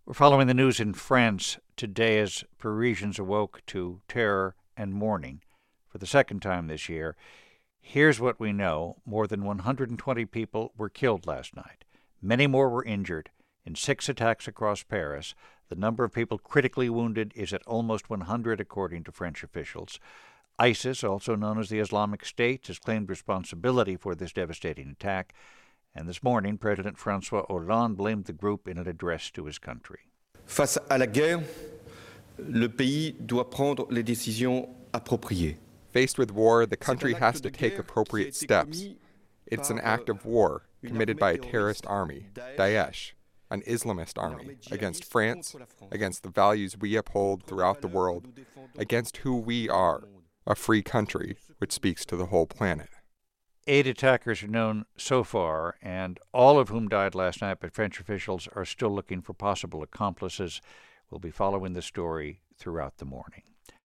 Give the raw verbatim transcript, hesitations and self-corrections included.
We're following the news in France today as Parisians awoke to terror and mourning for the second time this year. Here's what we know. More than one hundred twenty people were killed last night. Many more were injured in six attacks across Paris. The number of people critically wounded is at almost one hundred, according to French officials. ISIS, also known as the Islamic State, has claimed responsibility for this devastating attack. And this morning, President François Hollande blamed the group in an address to his country. Face à la guerre, le pays doit prendre les décisions appropriées. Faced with war, the country has to take appropriate steps. It's an act of war committed by a terrorist army, Daesh, an Islamist army, against France, against the values we uphold throughout the world, against who we are, a free country which speaks to the whole planet. Eight attackers are known so far, and all of whom died last night, but French officials are still looking for possible accomplices. We'll be following the story throughout the morning.